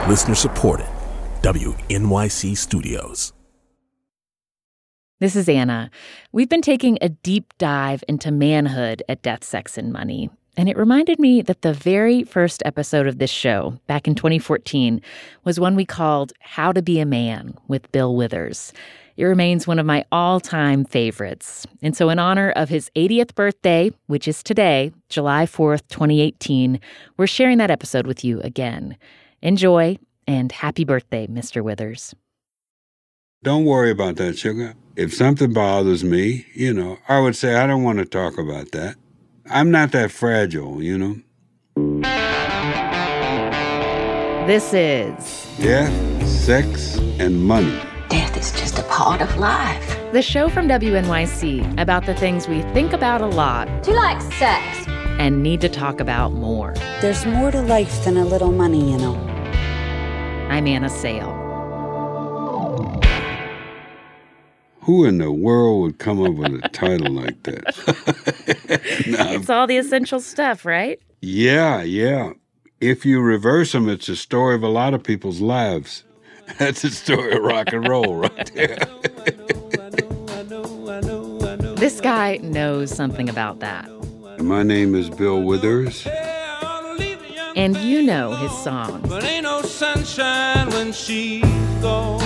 Listener supported. WNYC Studios. This is Anna. We've been taking a deep dive into manhood at Death, Sex, and Money. And it reminded me that the very first episode of this show, back in 2014, was one we called How to Be a Man with Bill Withers. It remains one of my all-time favorites. And so in honor of his 80th birthday, which is today, July 4th, 2018, we're sharing that episode with you again. Enjoy, and happy birthday, Mr. Withers. Don't worry about that, sugar. If something bothers me, I would say I don't want to talk about that. I'm not that fragile, This is Death, Sex, and Money. Death is just a part of life. The show from WNYC about the things we think about a lot. Do you like sex? And need to talk about more. There's more to life than a little money, I'm Anna Sale. Who in the world would come up with a title like that? It's all the essential stuff, right? Yeah. If you reverse them, it's a story of a lot of people's lives. That's the story of rock and roll right there. This guy knows something about that. My name is Bill Withers. And you know his songs. But ain't no sunshine when she's gone.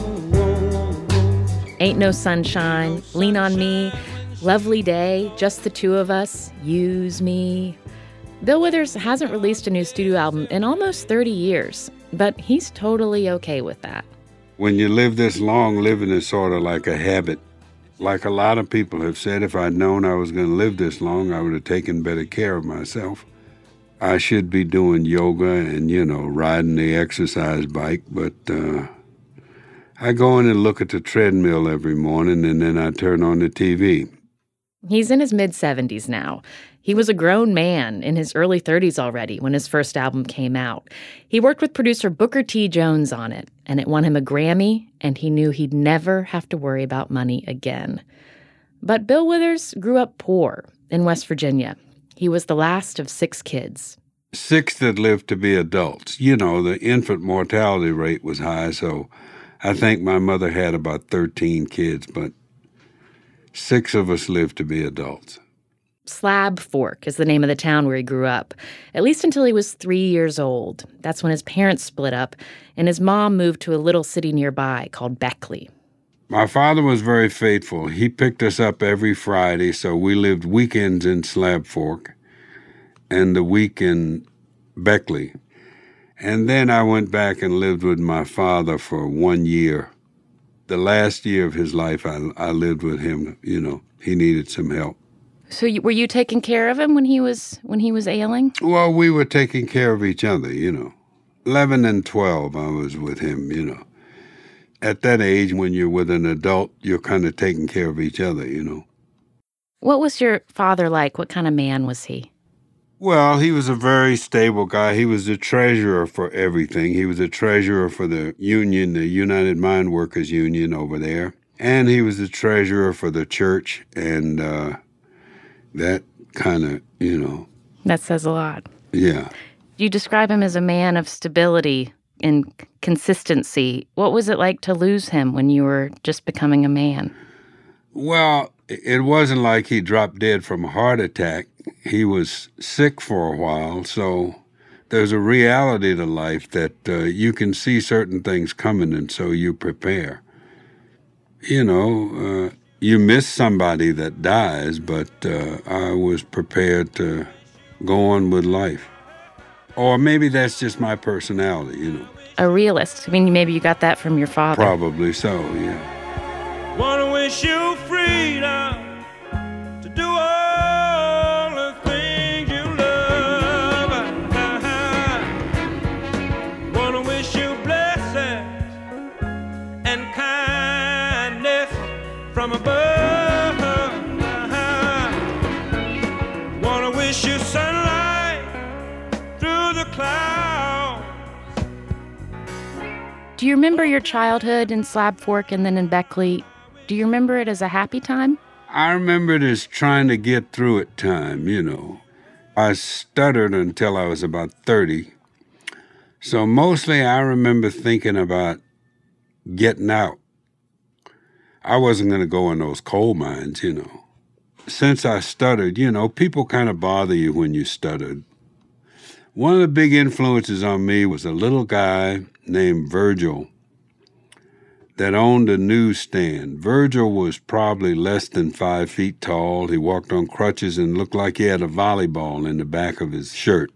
Ain't No Sunshine, Lean on Me, Lovely Day, Just the Two of Us, Use Me. Bill Withers hasn't released a new studio album in almost 30 years, but he's totally okay with that. When you live this long, living is sort of like a habit. Like a lot of people have said, if I'd known I was going to live this long, I would have taken better care of myself. I should be doing yoga and, riding the exercise bike, but I go in and look at the treadmill every morning, and then I turn on the TV. He's in his mid-70s now. He was a grown man in his early 30s already when his first album came out. He worked with producer Booker T. Jones on it, and it won him a Grammy, and he knew he'd never have to worry about money again. But Bill Withers grew up poor in West Virginia. He was the last of 6 kids. 6 that lived to be adults. The infant mortality rate was high, so I think my mother had about 13 kids, but 6 of us lived to be adults. Slab Fork is the name of the town where he grew up, at least until he was 3 years old. That's when his parents split up, and his mom moved to a little city nearby called Beckley. My father was very faithful. He picked us up every Friday, so we lived weekends in Slab Fork and the week in Beckley. And then I went back and lived with my father for 1 year. The last year of his life, I lived with him. He needed some help. So were you taking care of him when he was ailing? Well, we were taking care of each other, 11 and 12, I was with him, At that age, when you're with an adult, you're kind of taking care of each other, What was your father like? What kind of man was he? Well, he was a very stable guy. He was the treasurer for everything. He was the treasurer for the union, the United Mine Workers Union over there. And he was the treasurer for the church. And that kind of, That says a lot. Yeah. You describe him as a man of stability and consistency. What was it like to lose him when you were just becoming a man? Well, it wasn't like he dropped dead from a heart attack. He was sick for a while, so there's a reality to life that you can see certain things coming, and so you prepare. You miss somebody that dies, but I was prepared to go on with life. Or maybe that's just my personality, A realist. I mean, maybe you got that from your father. Probably so, yeah. Wanna wish you freedom to do all the things you love. Wanna wish you blessings and kindness from above. Wanna wish you sunlight through the clouds. Do you remember your childhood in Slab Fork and then in Beckley? Do you remember it as a happy time? I remember it as trying to get through it time, I stuttered until I was about 30. So mostly I remember thinking about getting out. I wasn't going to go in those coal mines, you know. Since I stuttered, you know, people kind of bother you when you stuttered. One of the big influences on me was a little guy named Virgil that owned a newsstand. Virgil was probably less than 5 feet tall. He walked on crutches and looked like he had a volleyball in the back of his shirt.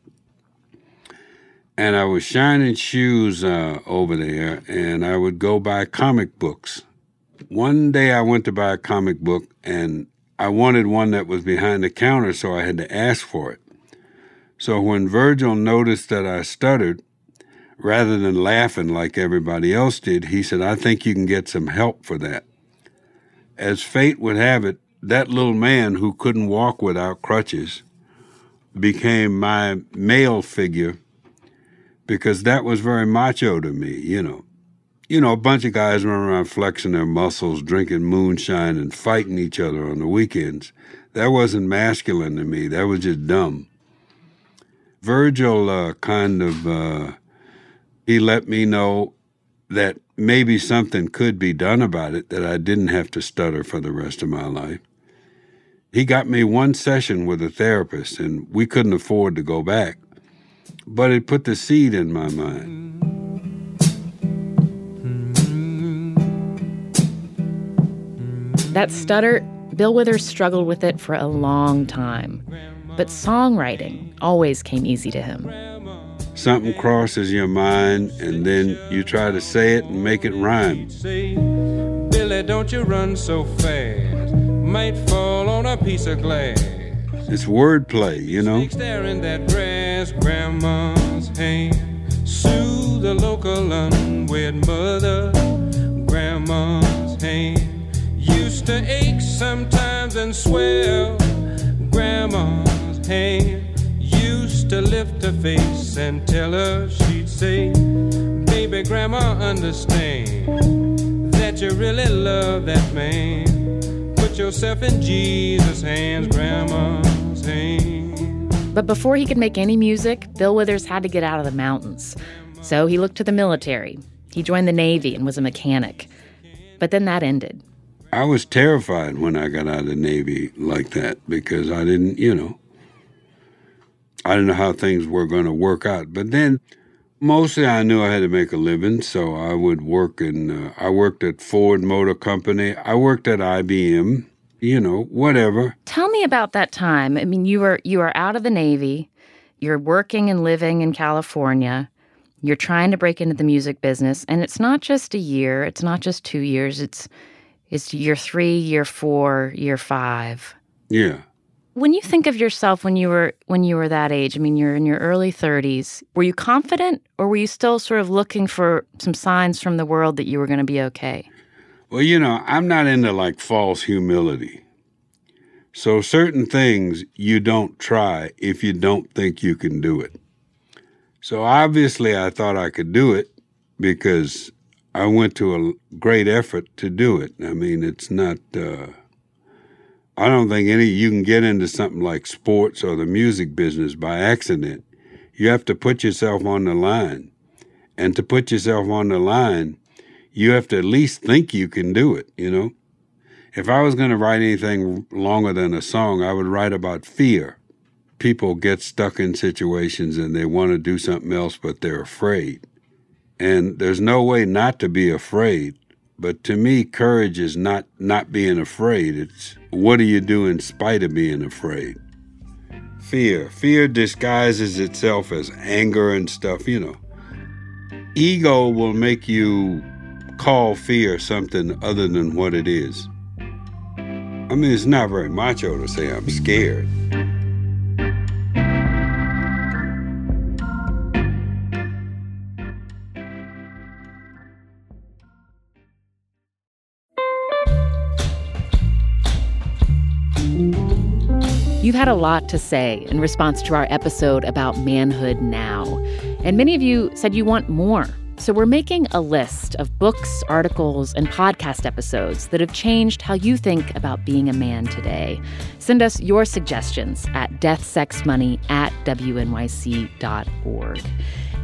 And I was shining shoes over there, and I would go buy comic books. One day I went to buy a comic book, and I wanted one that was behind the counter, so I had to ask for it. So when Virgil noticed that I stuttered, rather than laughing like everybody else did, he said, "I think you can get some help for that." As fate would have it, that little man who couldn't walk without crutches became my male figure, because that was very macho to me, you know. You know, a bunch of guys run around flexing their muscles, drinking moonshine, and fighting each other on the weekends. That wasn't masculine to me. That was just dumb. Virgil he let me know that maybe something could be done about it, that I didn't have to stutter for the rest of my life. He got me one session with a therapist, and we couldn't afford to go back. But it put the seed in my mind. That stutter, Bill Withers struggled with it for a long time. But songwriting always came easy to him. Something crosses your mind, and then you try to say it and make it rhyme. Billy, don't you run so fast. Might fall on a piece of glass. It's wordplay, you know? Snakes there in that grass, grandma's hand. Soothe the local unwed mother, grandma's hand. Used to ache sometimes and swell, grandma's hand. Used to lift her face and tell her, she'd say, "Baby, grandma, understand that you really love that man. Put yourself in Jesus' hands, grandma's hands." But before he could make any music, Bill Withers had to get out of the mountains. So he looked to the military. He joined the Navy and was a mechanic. But then that ended. I was terrified when I got out of the Navy like that, because I didn't know how things were going to work out. But then mostly I knew I had to make a living, so I would work I worked at Ford Motor Company. I worked at IBM, you know, whatever. Tell me about that time. I mean, you were out of the Navy. You're working and living in California. You're trying to break into the music business. And it's not just a year. It's not just 2 years. It's year 3, year 4, year 5. Yeah. When you think of yourself when you were that age, I mean, you're in your early 30s, were you confident, or were you still sort of looking for some signs from the world that you were going to be okay? Well, you know, I'm not into like false humility. So certain things you don't try if you don't think you can do it. So obviously I thought I could do it because I went to a great effort to do it. I mean, it's not... I don't think you can get into something like sports or the music business by accident. You have to put yourself on the line. And to put yourself on the line, you have to at least think you can do it, you know? If I was going to write anything longer than a song, I would write about fear. People get stuck in situations and they want to do something else, but they're afraid. And there's no way not to be afraid. But to me, courage is not being afraid. It's what do you do in spite of being afraid? Fear disguises itself as anger and stuff, you know. Ego will make you call fear something other than what it is. I mean, it's not very macho to say I'm scared. You've had a lot to say in response to our episode about manhood now. And many of you said you want more. So we're making a list of books, articles, and podcast episodes that have changed how you think about being a man today. Send us your suggestions at deathsexmoney@wnyc.org.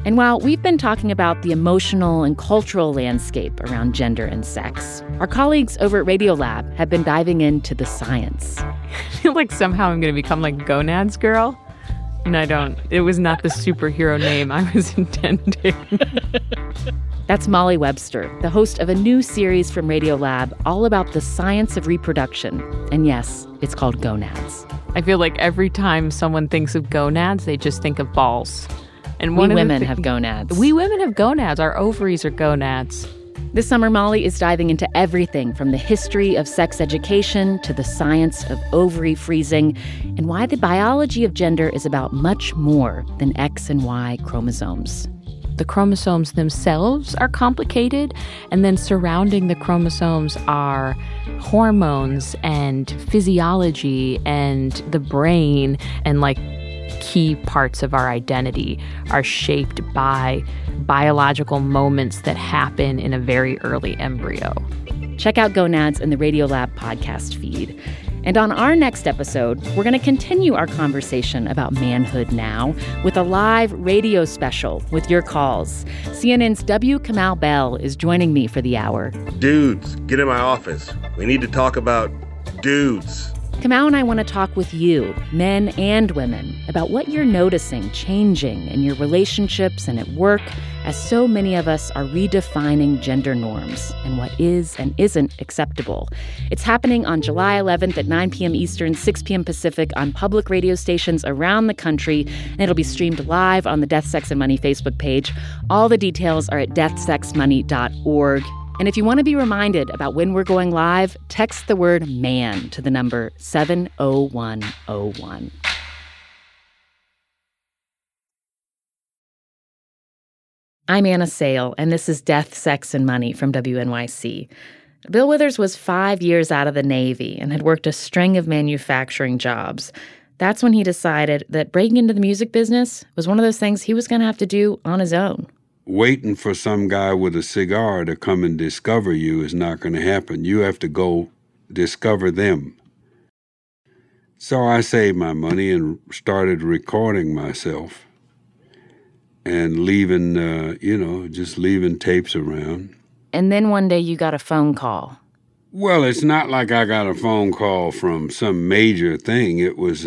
And while we've been talking about the emotional and cultural landscape around gender and sex, our colleagues over at Radiolab have been diving into the science. I feel like somehow I'm going to become like Gonads Girl. And I don't. It was not the superhero name I was intending. That's Molly Webster, the host of a new series from Radiolab all about the science of reproduction. And yes, it's called Gonads. I feel like every time someone thinks of gonads, they just think of balls. And we women have gonads. We women have gonads. Our ovaries are gonads. This summer, Molly is diving into everything from the history of sex education to the science of ovary freezing and why the biology of gender is about much more than X and Y chromosomes. The chromosomes themselves are complicated, and then surrounding the chromosomes are hormones and physiology and the brain, and like key parts of our identity are shaped by biological moments that happen in a very early embryo. Check out Gonads in the Radiolab podcast feed. And on our next episode, we're going to continue our conversation about manhood now with a live radio special with your calls. CNN's W. Kamau Bell is joining me for the hour. Dudes, get in my office. We need to talk about dudes. Kamau and I want to talk with you, men and women, about what you're noticing changing in your relationships and at work as so many of us are redefining gender norms and what is and isn't acceptable. It's happening on July 11th at 9 p.m. Eastern, 6 p.m. Pacific on public radio stations around the country, and it'll be streamed live on the Death, Sex, and Money Facebook page. All the details are at deathsexmoney.org. And if you want to be reminded about when we're going live, text the word MAN to the number 70101. I'm Anna Sale, and this is Death, Sex, and Money from WNYC. Bill Withers was 5 years out of the Navy and had worked a string of manufacturing jobs. That's when he decided that breaking into the music business was one of those things he was going to have to do on his own. Waiting for some guy with a cigar to come and discover you is not going to happen. You have to go discover them. So I saved my money and started recording myself and leaving, just leaving tapes around. And then one day you got a phone call. Well, it's not like I got a phone call from some major thing. It was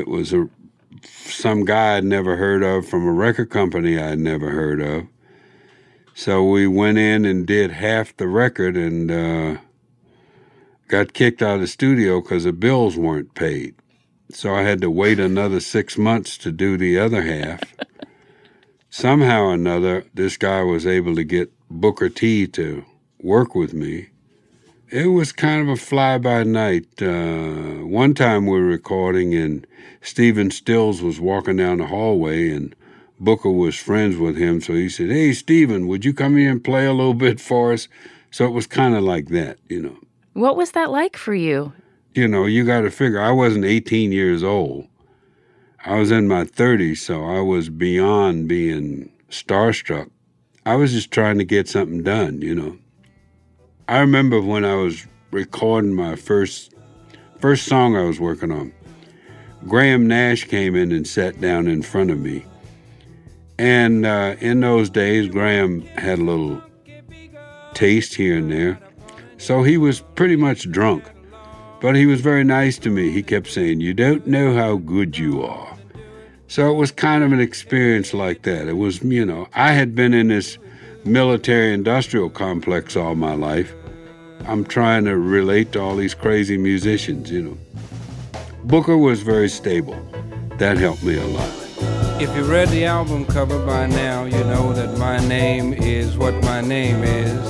some guy I'd never heard of from a record company I'd never heard of. So we went in and did half the record and got kicked out of the studio because the bills weren't paid. So I had to wait another 6 months to do the other half. Somehow or another, this guy was able to get Booker T to work with me. It was kind of a fly-by-night. One time we were recording and Stephen Stills was walking down the hallway and Booker was friends with him, so he said, "Hey, Stephen, would you come here and play a little bit for us?" So it was kind of like that, What was that like for you? You got to figure, I wasn't 18 years old. I was in my 30s, so I was beyond being starstruck. I was just trying to get something done, I remember when I was recording my first song I was working on, Graham Nash came in and sat down in front of me. And in those days, Graham had a little taste here and there. So he was pretty much drunk. But he was very nice to me. He kept saying, "You don't know how good you are." So it was kind of an experience like that. It was, I had been in this military-industrial complex all my life. I'm trying to relate to all these crazy musicians, Booker was very stable. That helped me a lot. If you read the album cover by now, you know that my name is what my name is.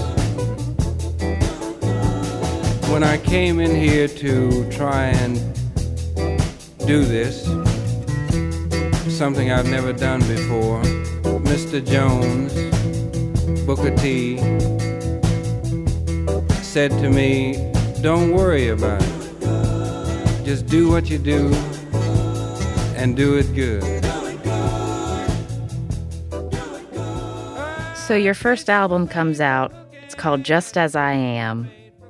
When I came in here to try and do this, something I've never done before, Mr. Jones, Booker T, said to me, "Don't worry about it. Just do what you do and do it good." So your first album comes out. It's called Just As I Am.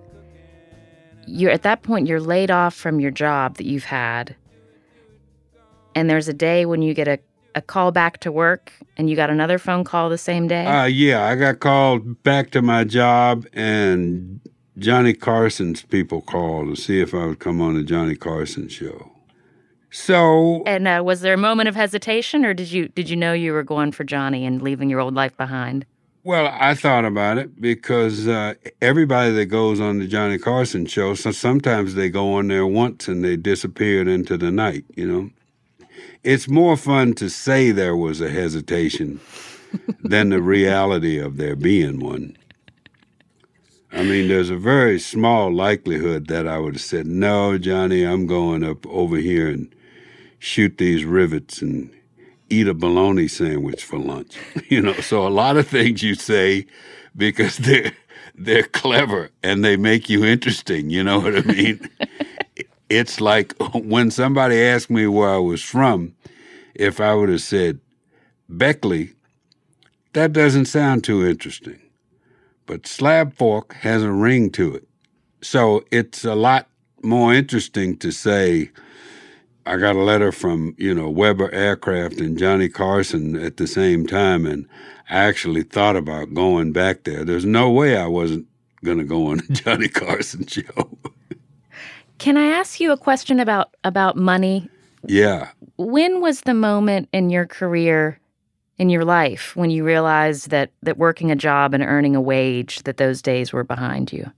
At that point, you're laid off from your job that you've had. And there's a day when you get a a call back to work and you got another phone call the same day? Yeah, I got called back to my job, and Johnny Carson's people called to see if I would come on the Johnny Carson show. So... And was there a moment of hesitation, or did you know you were going for Johnny and leaving your old life behind? Well, I thought about it because everybody that goes on the Johnny Carson show, so sometimes they go on there once and they disappeared into the night, you know. It's more fun to say there was a hesitation than the reality of there being one. I mean, there's a very small likelihood that I would have said, no, Johnny, I'm going up over here and shoot these rivets and eat a bologna sandwich for lunch. You know, so a lot of things you say because they're clever and they make you interesting, you know what I mean? It's like when somebody asked me where I was from, if I would have said Beckley, that doesn't sound too interesting. But Slab Fork has a ring to it. So it's a lot more interesting to say, I got a letter from, Weber Aircraft and Johnny Carson at the same time, and I actually thought about going back there. There's no way I wasn't going to go on the Johnny Carson show. Can I ask you a question about money? Yeah. When was the moment in your career, in your life, when you realized that working a job and earning a wage, that those days were behind you?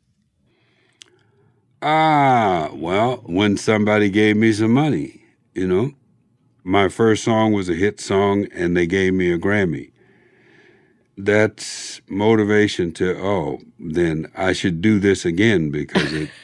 Well, when somebody gave me some money, My first song was a hit song, and they gave me a Grammy. That's motivation to, then I should do this again because it...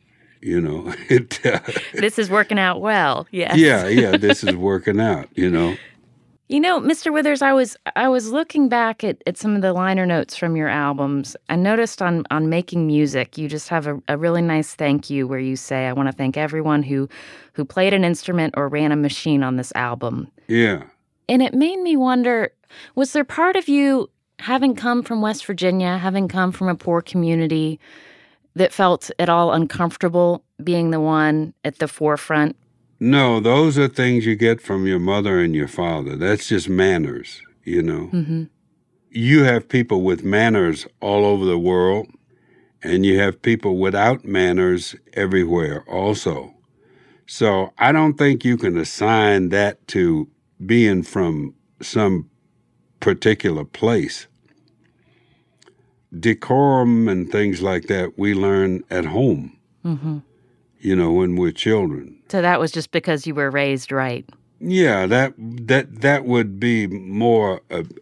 This is working out well, yes. Yeah, this is working out, Mr. Withers, I was looking back at some of the liner notes from your albums. I noticed on Making Music, you just have a really nice thank you where you say, I want to thank everyone who played an instrument or ran a machine on this album. Yeah. And it made me wonder, was there part of you, having come from West Virginia, having come from a poor community, that felt at all uncomfortable being the one at the forefront? No, those are things you get from your mother and your father. That's just manners, Mm-hmm. You have people with manners all over the world, and you have people without manners everywhere also. So I don't think you can assign that to being from some particular place. Decorum and things like that we learn at home, mm-hmm. When we're children. So that was just because you were raised right. Yeah, that would be more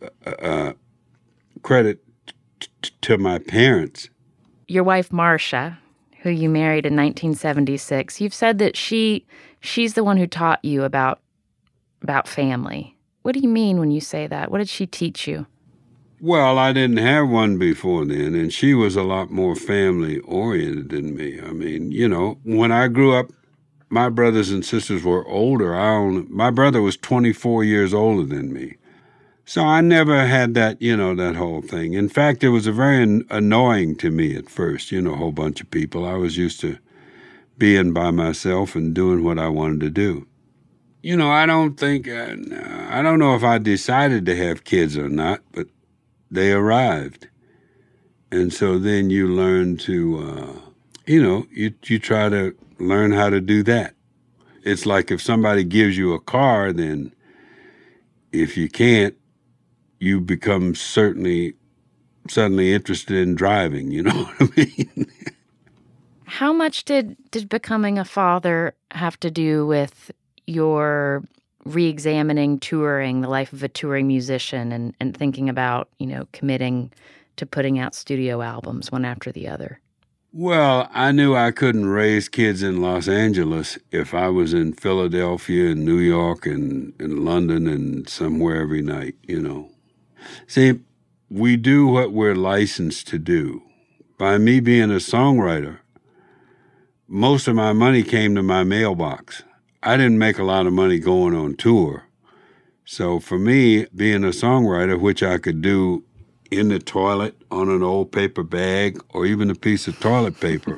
credit to my parents. Your wife, Marcia, who you married in 1976, you've said that she's the one who taught you about family. What do you mean when you say that? What did she teach you? Well, I didn't have one before then, and she was a lot more family-oriented than me. I mean, when I grew up, my brothers and sisters were older. My brother was 24 years older than me. So I never had that, that whole thing. In fact, it was very annoying to me at first, a whole bunch of people. I was used to being by myself and doing what I wanted to do. I don't know if I decided to have kids or not, but they arrived. And so then you learn to, you try to learn how to do that. It's like if somebody gives you a car, then if you can't, you become suddenly interested in driving, you know what I mean? How much did becoming a father have to do with your re-examining touring, the life of a touring musician, and thinking about, committing to putting out studio albums one after the other? Well, I knew I couldn't raise kids in Los Angeles if I was in Philadelphia and New York and London and somewhere every night, See, we do what we're licensed to do. By me being a songwriter, most of my money came to my mailbox. I didn't make a lot of money going on tour. So for me, being a songwriter, which I could do in the toilet on an old paper bag or even a piece of toilet paper,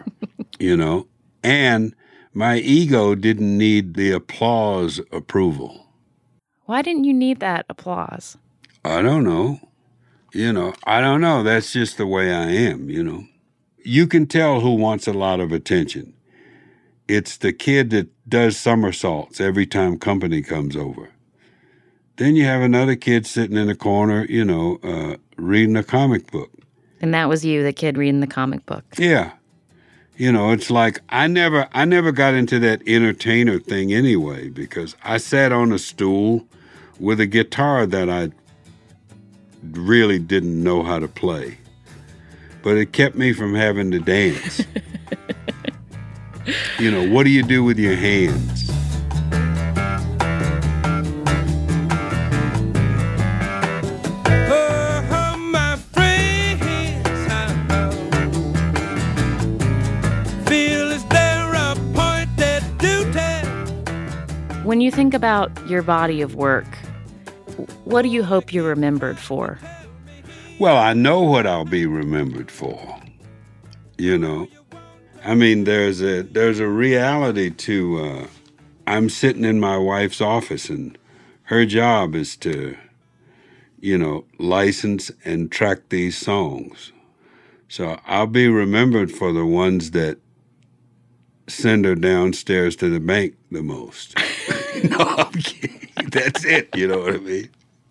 and my ego didn't need the applause approval. Why didn't you need that applause? I don't know. I don't know. That's just the way I am, You can tell who wants a lot of attention. It's the kid that does somersaults every time company comes over. Then you have another kid sitting in the corner, reading a comic book. And that was you, the kid reading the comic book. Yeah. It's like I never got into that entertainer thing anyway, because I sat on a stool with a guitar that I really didn't know how to play. But it kept me from having to dance. What do you do with your hands? When you think about your body of work, what do you hope you're remembered for? Well, I know what I'll be remembered for. I mean, there's a reality to, I'm sitting in my wife's office and her job is to, license and track these songs. So I'll be remembered for the ones that send her downstairs to the bank the most. No, I'm kidding. That's it, you know what I mean?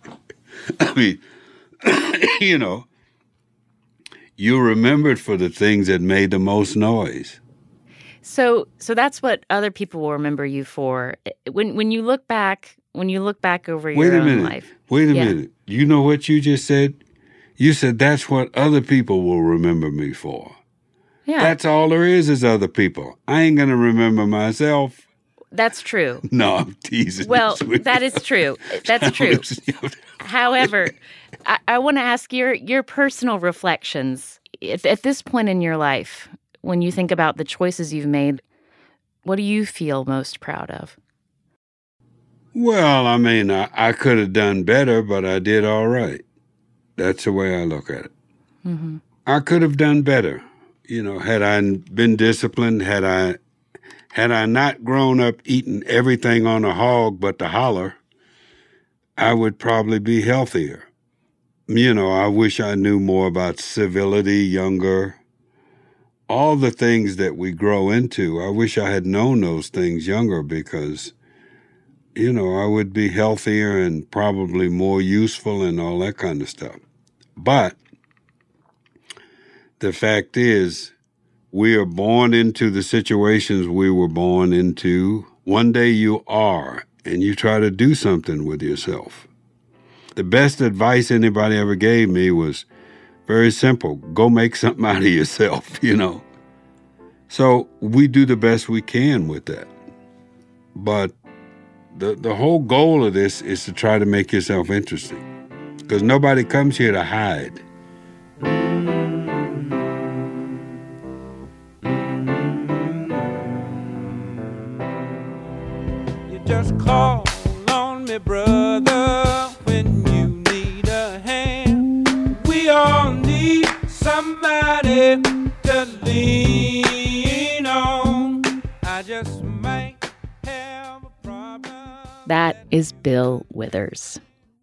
You're remembered for the things that made the most noise. So that's what other people will remember you for. When you look back over your own life. Wait a minute. You know what you just said? You said that's what other people will remember me for. Yeah. That's all there is other people. I ain't going to remember myself. That's true. No, I'm teasing. Well, that is true. That's true. However, I want to ask your personal reflections. At this point in your life, when you think about the choices you've made, what do you feel most proud of? Well, I mean, I could have done better, but I did all right. That's the way I look at it. Mm-hmm. I could have done better. Had I been disciplined, had I not grown up eating everything on a hog but the holler, I would probably be healthier. I wish I knew more about civility younger. All the things that we grow into, I wish I had known those things younger because, I would be healthier and probably more useful and all that kind of stuff. But the fact is, we are born into the situations we were born into. One day you are, and you try to do something with yourself. The best advice anybody ever gave me was very simple. Go make something out of yourself, So we do the best we can with that. But the whole goal of this is to try to make yourself interesting. Because nobody comes here to hide. Just call on me, brother, when you need a hand. We all need somebody to lean on. I just might have a problem. That is Bill Withers.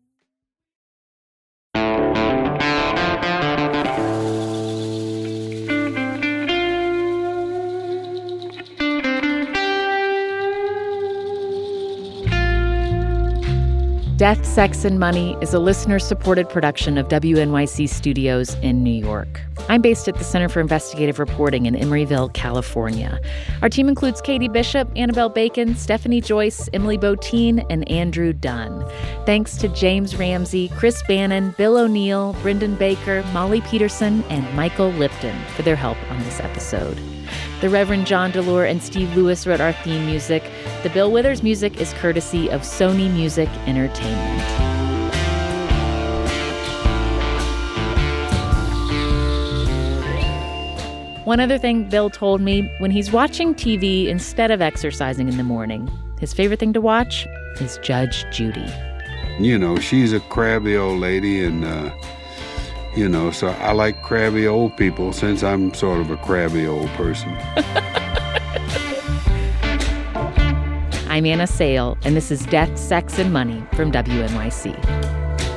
Death, Sex, and Money is a listener-supported production of WNYC Studios in New York. I'm based at the Center for Investigative Reporting in Emeryville, California. Our team includes Katie Bishop, Annabelle Bacon, Stephanie Joyce, Emily Botine, and Andrew Dunn. Thanks to James Ramsey, Chris Bannon, Bill O'Neill, Brendan Baker, Molly Peterson, and Michael Lipton for their help on this episode. The Reverend John DeLore and Steve Lewis wrote our theme music. The Bill Withers music is courtesy of Sony Music Entertainment. One other thing Bill told me, when he's watching TV instead of exercising in the morning, his favorite thing to watch is Judge Judy. She's a crabby old lady and, so I like crabby old people since I'm sort of a crabby old person. I'm Anna Sale, and this is Death, Sex, and Money from WNYC.